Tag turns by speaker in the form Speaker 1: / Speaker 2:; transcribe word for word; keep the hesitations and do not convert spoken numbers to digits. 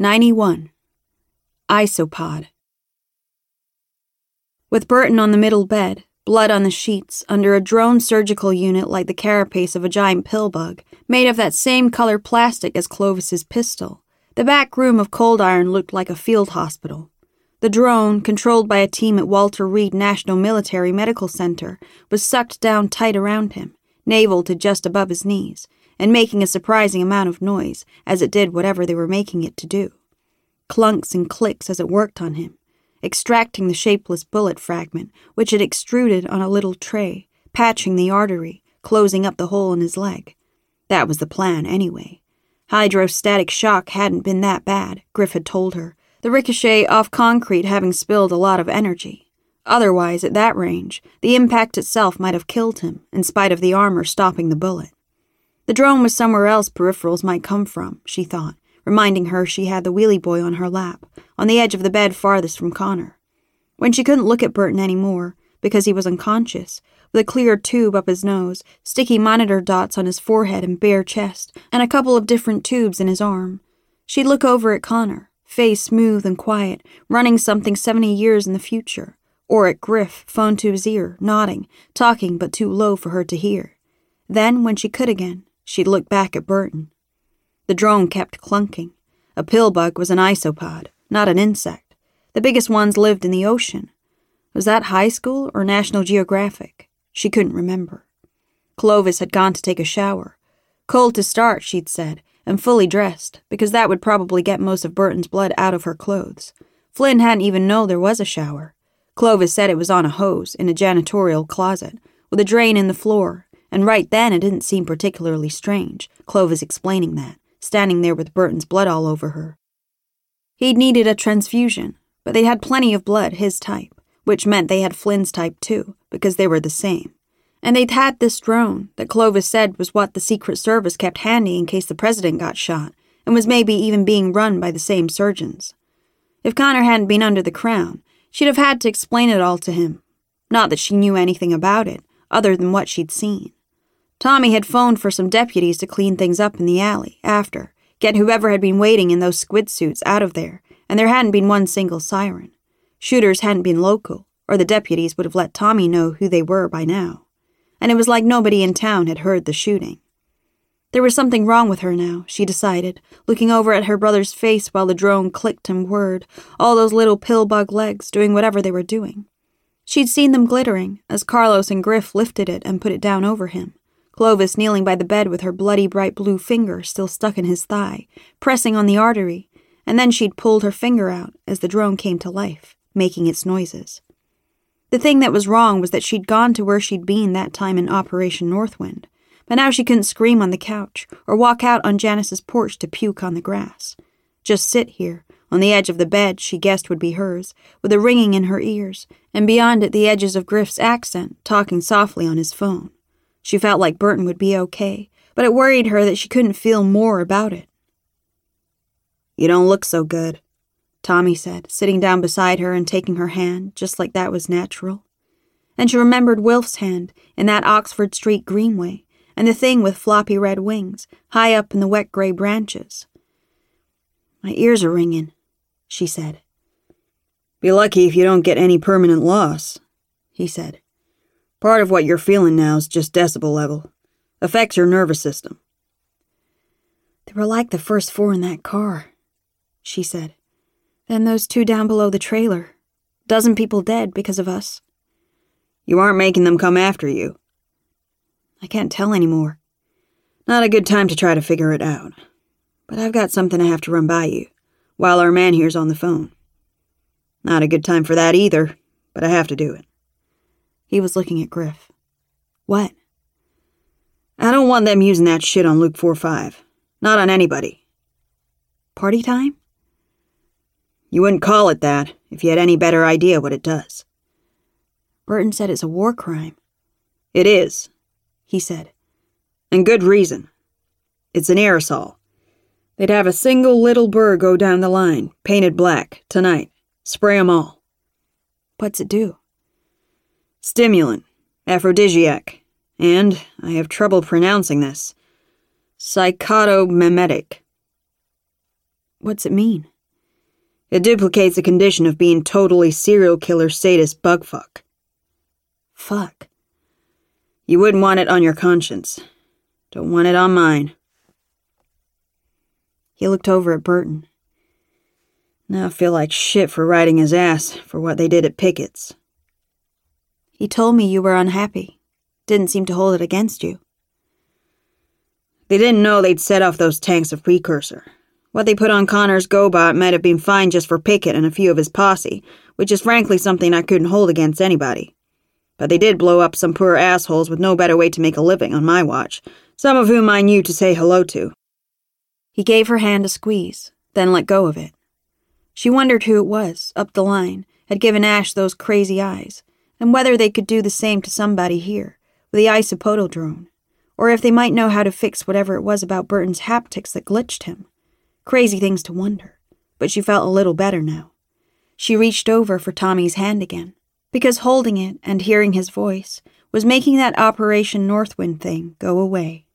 Speaker 1: ninety-one. Isopod. With Burton on the middle bed, blood on the sheets, under a drone surgical unit like the carapace of a giant pill bug, made of that same color plastic as Clovis's pistol, the back room of Cold Iron looked like a field hospital. The drone, controlled by a team at Walter Reed National Military Medical Center, was sucked down tight around him, navel to just above his knees, and making a surprising amount of noise as it did whatever they were making it to do. Clunks and clicks as it worked on him, extracting the shapeless bullet fragment, which had extruded on a little tray, patching the artery, closing up the hole in his leg. That was the plan, anyway. Hydrostatic shock hadn't been that bad, Griff had told her, the ricochet off concrete having spilled a lot of energy. Otherwise, at that range, the impact itself might have killed him, in spite of the armor stopping the bullet. The drone was somewhere else peripherals might come from, she thought, reminding her she had the wheelie boy on her lap, on the edge of the bed farthest from Connor. When she couldn't look at Burton anymore, because he was unconscious, with a clear tube up his nose, sticky monitor dots on his forehead and bare chest, and a couple of different tubes in his arm, she'd look over at Connor, face smooth and quiet, running something seventy years in the future, or at Griff, phone to his ear, nodding, talking but too low for her to hear. Then, when she could again, she'd look back at Burton. The drone kept clunking. A pill bug was an isopod, not an insect. The biggest ones lived in the ocean. Was that high school or National Geographic? She couldn't remember. Clovis had gone to take a shower. Cold to start, she'd said, and fully dressed, because that would probably get most of Burton's blood out of her clothes. Flynn hadn't even known there was a shower. Clovis said it was on a hose in a janitorial closet, with a drain in the floor, and right then it didn't seem particularly strange, Clovis explaining that, standing there with Burton's blood all over her. He'd needed a transfusion, but they had plenty of blood his type, which meant they had Flynn's type too, because they were the same. And they'd had this drone that Clovis said was what the Secret Service kept handy in case the president got shot, and was maybe even being run by the same surgeons. If Connor hadn't been under the crown, she'd have had to explain it all to him. Not that she knew anything about it, other than what she'd seen. Tommy had phoned for some deputies to clean things up in the alley, after, get whoever had been waiting in those squid suits out of there, and there hadn't been one single siren. Shooters hadn't been local, or the deputies would have let Tommy know who they were by now. And it was like nobody in town had heard the shooting. There was something wrong with her now, she decided, looking over at her brother's face while the drone clicked and whirred, all those little pill bug legs doing whatever they were doing. She'd seen them glittering as Carlos and Griff lifted it and put it down over him. Clovis kneeling by the bed with her bloody bright blue finger still stuck in his thigh, pressing on the artery, and then she'd pulled her finger out as the drone came to life, making its noises. The thing that was wrong was that she'd gone to where she'd been that time in Operation Northwind, but now she couldn't scream on the couch or walk out on Janice's porch to puke on the grass. Just sit here, on the edge of the bed she guessed would be hers, with a ringing in her ears, and beyond it the edges of Griff's accent, talking softly on his phone. She felt like Burton would be okay, but it worried her that she couldn't feel more about it. "You don't look so good," Tommy said, sitting down beside her and taking her hand, just like that was natural. And she remembered Wilf's hand in that Oxford Street greenway, and the thing with floppy red wings, high up in the wet gray branches. "My ears are ringing," she said. "Be lucky if you don't get any permanent loss," he said. "Part of what you're feeling now is just decibel level. Affects your nervous system." "They were like the first four in that car," she said. "Then those two down below the trailer. Dozen people dead because of us." "You aren't making them come after you?" "I can't tell anymore." "Not a good time to try to figure it out. But I've got something I have to run by you, while our man here's on the phone." "Not a good time for that either, but I have to do it." He was looking at Griff. "What?" "I don't want them using that shit on Luke four five. Not on anybody." "Party time?" "You wouldn't call it that if you had any better idea what it does." "Burton said it's a war crime." "It is," he said. "And good reason. It's an aerosol. They'd have a single little burr go down the line, painted black, tonight. Spray 'em all." "What's it do?" "Stimulant, aphrodisiac, and, I have trouble pronouncing this, psychotomimetic." "What's it mean?"
Speaker 2: It duplicates the condition of being totally serial killer sadist bugfuck.
Speaker 1: Fuck.
Speaker 2: You wouldn't want it on your conscience. Don't want it on mine.
Speaker 1: He looked over at Burton.
Speaker 2: Now I feel like shit for riding his ass for what they did at Pickett's.
Speaker 1: He told me you were unhappy. Didn't seem to hold it against you.
Speaker 2: They didn't know they'd set off those tanks of precursor. What they put on Connor's GoBot might have been fine just for Pickett and a few of his posse, which is frankly something I couldn't hold against anybody. But they did blow up some poor assholes with no better way to make a living on my watch, some of whom I knew to say hello to.
Speaker 1: He gave her hand a squeeze, then let go of it. She wondered who it was, up the line, had given Ash those crazy eyes, and whether they could do the same to somebody here, with the Isopodal drone, or if they might know how to fix whatever it was about Burton's haptics that glitched him. Crazy things to wonder, but she felt a little better now. She reached over for Tommy's hand again, because holding it and hearing his voice was making that Operation Northwind thing go away.